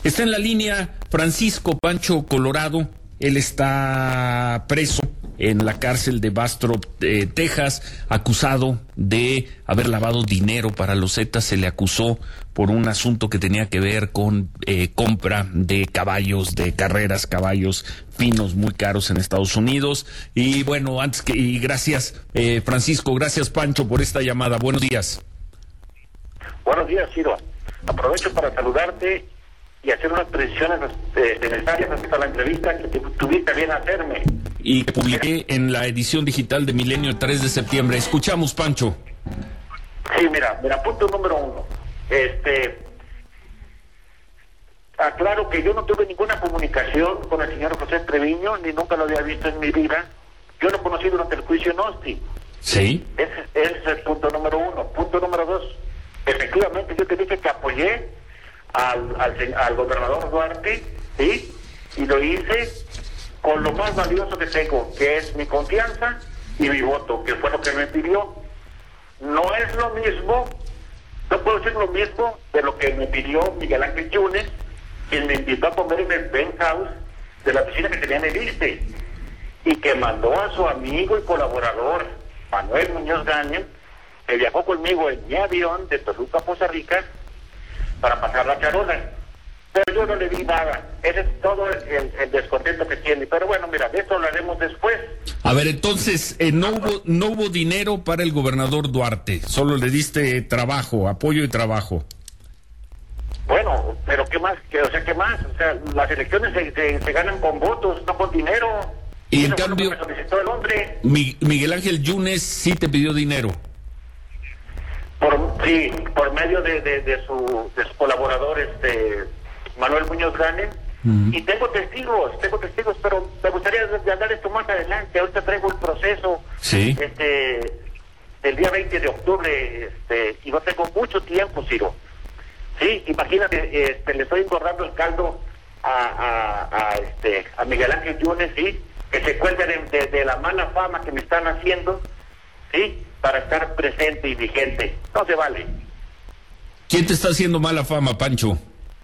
Está en la línea Francisco Pancho Colorado. Él está preso en la cárcel de Bastrop, Texas, acusado de haber lavado dinero para los Zetas. Se le acusó por un asunto que tenía que ver con compra de caballos, de carreras, caballos finos muy caros en Estados Unidos. Y bueno, gracias Francisco, gracias Pancho por esta llamada. Buenos días. Buenos días, Ciro. Aprovecho para saludarte y hacer unas precisiones necesarias respecto a la entrevista que tuviste bien hacerme. Y que publiqué en la edición digital de Milenio 3 de septiembre. Escuchamos, Pancho. Sí, mira, punto número 1. Aclaro que yo no tuve ninguna comunicación con el señor José Treviño, ni nunca lo había visto en mi vida. Yo lo conocí durante el juicio Nosti. Sí. Ese es el punto número 1. Punto número 2. Efectivamente, yo te dije que apoyé al gobernador Duarte, ¿sí? Y lo hice con lo más valioso que tengo, que es mi confianza y mi voto, que fue lo que me pidió. No es lo mismo, no puedo decir lo mismo de lo que me pidió Miguel Ángel Yunes, quien me invitó a comer en el penthouse de la oficina que tenía en el ISSSTE, y que mandó a su amigo y colaborador, Manuel Muñoz Gaño, que viajó conmigo en mi avión de Toluca a Poza Rica para pasar la charola. Pero yo no le di nada. Ese es todo el descontento que tiene. Pero bueno, mira, de esto hablaremos después. A ver, entonces, no hubo dinero para el gobernador Duarte. Solo le diste trabajo, apoyo y trabajo. Bueno, pero ¿qué más? ¿Qué más? O sea, las elecciones se ganan con votos, no con dinero. Y en cambio, me solicitó el hombre. Miguel Ángel Yunes sí te pidió dinero. Por medio de su colaborador, Manuel Muñoz Ganem, y tengo testigos, pero me gustaría hablar esto más adelante. Ahorita traigo el proceso, sí, el día 20 de octubre, y no tengo mucho tiempo, Ciro. Sí, imagínate, le estoy engordando el caldo a Miguel Ángel Yunes, sí, que se cuelga de la mala fama que me están haciendo, sí, para estar presente y vigente. No se vale. ¿Quién te está haciendo mala fama, Pancho?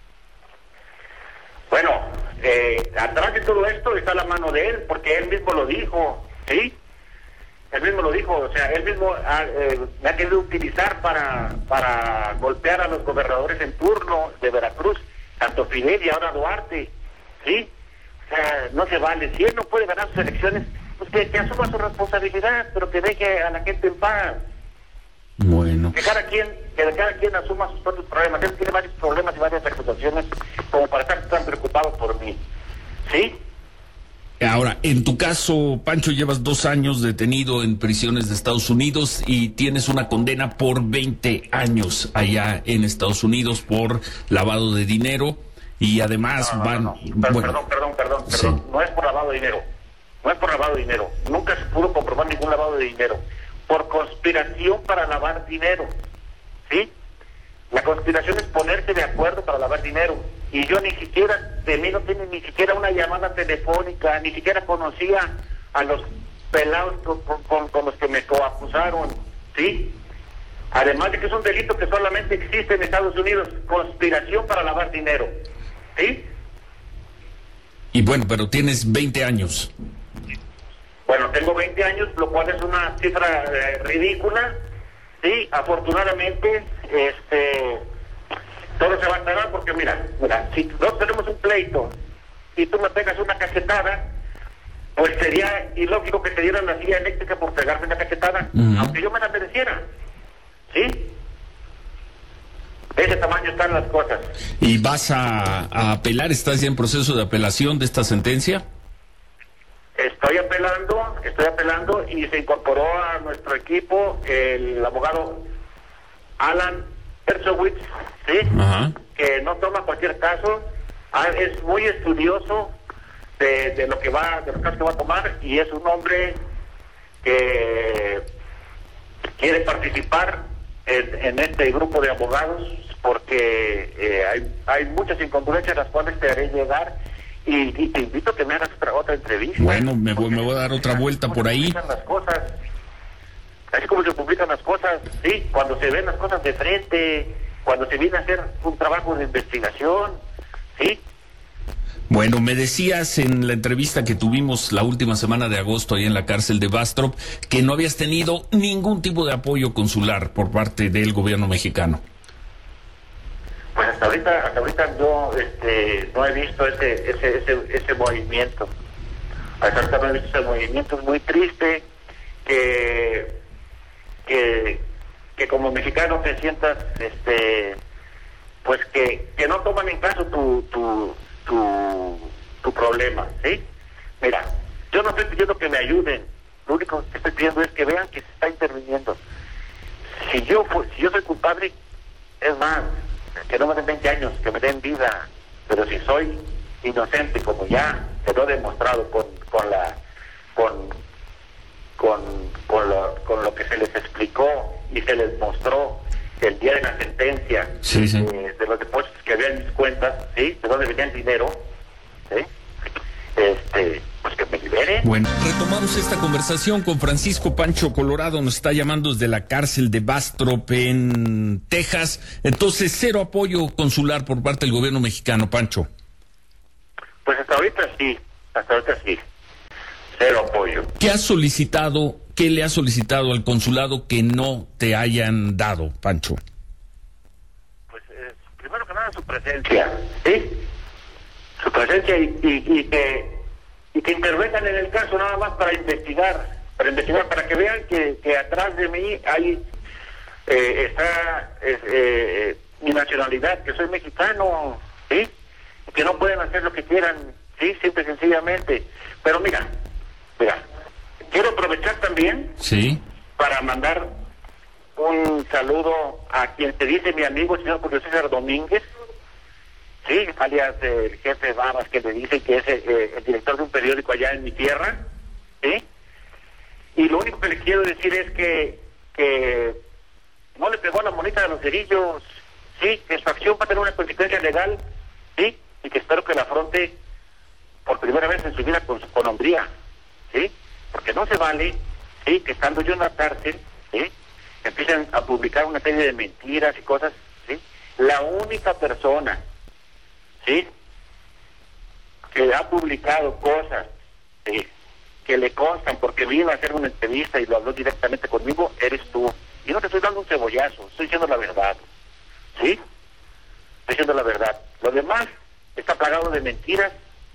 Bueno, atrás de todo esto está la mano de él, porque él mismo lo dijo, ¿sí? Él mismo lo dijo, o sea, él mismo me ha querido utilizar para golpear a los gobernadores en turno de Veracruz, tanto Fidel y ahora Duarte, ¿sí? O sea, no se vale. Si él no puede ganar sus elecciones, pues que asuma su responsabilidad, pero que deje a la gente en paz. Bueno. Que cada quien asuma sus propios problemas. Él tiene varios problemas y varias acusaciones como para estar tan preocupado por mí. ¿Sí? Ahora, en tu caso, Pancho, llevas 2 años detenido en prisiones de Estados Unidos y tienes una condena por 20 años allá en Estados Unidos por lavado de dinero y además Perdón. Sí. No es por lavado de dinero. No es por lavado de dinero. Nunca se pudo comprobar ningún lavado de dinero. Por conspiración para lavar dinero. ¿Sí? La conspiración es ponerse de acuerdo para lavar dinero. Y yo ni siquiera, de mí no tiene ni siquiera una llamada telefónica, ni siquiera conocía a los pelados con los que me coacusaron. ¿Sí? Además de que es un delito que solamente existe en Estados Unidos. Conspiración para lavar dinero. ¿Sí? Y bueno, pero tienes 20 años. Bueno, tengo 20 años, lo cual es una cifra ridícula. Sí, afortunadamente, todo se va a aclarar porque mira, si nosotros tenemos un pleito y tú me pegas una cachetada, pues sería ilógico que te dieran la silla eléctrica por pegarme una cachetada, aunque yo me la mereciera. ¿Sí? De ese tamaño están las cosas. ¿Y vas a apelar? ¿Estás ya en proceso de apelación de esta sentencia? Estoy apelando y se incorporó a nuestro equipo el abogado Alan Herzowitz, ¿sí? Ajá. Que no toma cualquier caso, es muy estudioso de los casos que va a tomar, y es un hombre que quiere participar en este grupo de abogados porque hay muchas incongruencias las cuales te haré llegar. Y te invito a que me hagas otra entrevista. Bueno, me voy a dar otra vuelta por ahí. Así como se publican las cosas, sí, cuando se ven las cosas de frente, cuando se viene a hacer un trabajo de investigación, sí, Bueno, me decías en la entrevista que tuvimos la última semana de agosto ahí en la cárcel de Bastrop que no habías tenido ningún tipo de apoyo consular por parte del gobierno mexicano. Pues hasta ahorita yo no he visto ese movimiento. Hasta ahorita no he visto ese movimiento. Es muy triste que como mexicano te sientas pues que no toman en caso tu problema, ¿sí? Mira, yo no estoy pidiendo que me ayuden, lo único que estoy pidiendo es que vean que se está interviniendo. Si yo soy culpable, es más, que no me den 20 años, que me den vida, pero si soy inocente, como ya se lo he demostrado con lo que se les explicó y se les mostró el día de la sentencia, sí. De los depósitos que había en mis cuentas, ¿sí? De dónde venía el dinero, ¿sí? Pues que me liberen. Bueno, retomamos esta conversación con Francisco Pancho Colorado, nos está llamando desde la cárcel de Bastrop en Texas. Entonces, cero apoyo consular por parte del gobierno mexicano, Pancho. Pues hasta ahorita sí, cero apoyo. ¿Qué le has solicitado al consulado que no te hayan dado, Pancho? Pues primero que nada su presencia, ¿sí? Su presencia y que intervengan en el caso nada más para investigar, para que vean que atrás de mí está mi nacionalidad, que soy mexicano, ¿sí? Y que no pueden hacer lo que quieran, ¿sí? Simple y sencillamente. Pero mira, quiero aprovechar también, sí, para mandar un saludo a quien te dice mi amigo, el señor Julio César Domínguez, sí, alias el jefe Babas, que le dice que es el director de un periódico allá en mi tierra, sí. Y lo único que le quiero decir es que no le pegó la monita de los cerillos, sí, que su acción va a tener una consecuencia legal, sí, y que espero que la afronte por primera vez en su vida con hombría, sí, porque no se vale, sí, que estando yo en la cárcel, sí, empiezan a publicar una serie de mentiras y cosas, sí. La única persona, sí, que ha publicado cosas, sí, que le constan porque vino a hacer una entrevista y lo habló directamente conmigo, eres tú. Y no te estoy dando un cebollazo, estoy diciendo la verdad, ¿sí? Estoy diciendo la verdad. Lo demás está plagado de mentiras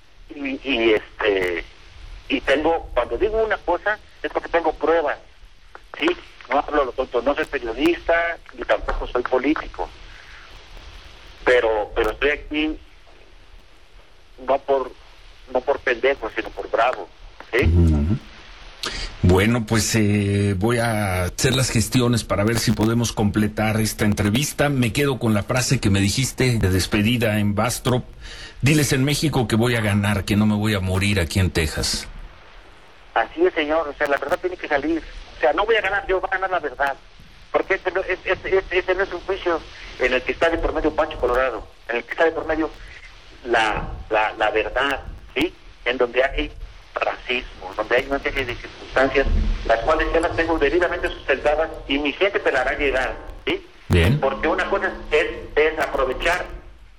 y tengo, cuando digo una cosa, es porque tengo pruebas, ¿sí? No hablo lo tonto, no soy periodista ni tampoco soy político. Pero estoy aquí no por pendejo, sino por bravo, ¿sí? Uh-huh. Bueno, pues voy a hacer las gestiones para ver si podemos completar esta entrevista. Me quedo con la frase que me dijiste de despedida en Bastrop. Diles en México que voy a ganar, que no me voy a morir aquí en Texas. Así es, señor. O sea, la verdad tiene que salir. O sea, no voy a ganar yo, voy a ganar la verdad. Porque este no es un juicio en el que está de por medio Pancho Colorado, en el que está de por medio la verdad, ¿sí? En donde hay racismo, donde hay una serie de circunstancias, las cuales ya las tengo debidamente sustentadas y mi gente te la hará llegar, ¿sí? Bien. Porque una cosa es aprovechar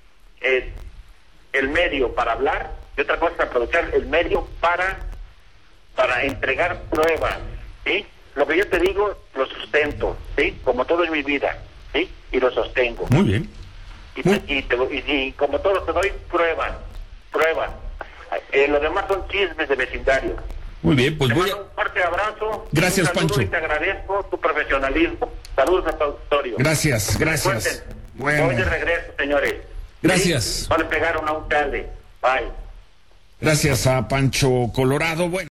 el medio para hablar y otra cosa es aprovechar el medio para entregar pruebas, ¿sí? Lo que yo te digo lo sustento, ¿sí? Como todo en mi vida, ¿sí? Y lo sostengo. Muy bien. Y como todo te doy pruebas. Lo demás son chismes de vecindario. Muy bien, pues te voy mando un fuerte abrazo. Gracias, un saludo, Pancho. Y te agradezco tu profesionalismo. Saludos a tu auditorio. Gracias. Bueno. Voy de regreso, señores. Gracias. ¿Sí? No le pegaron a un alcalde. Bye. Gracias a Pancho Colorado. Bueno.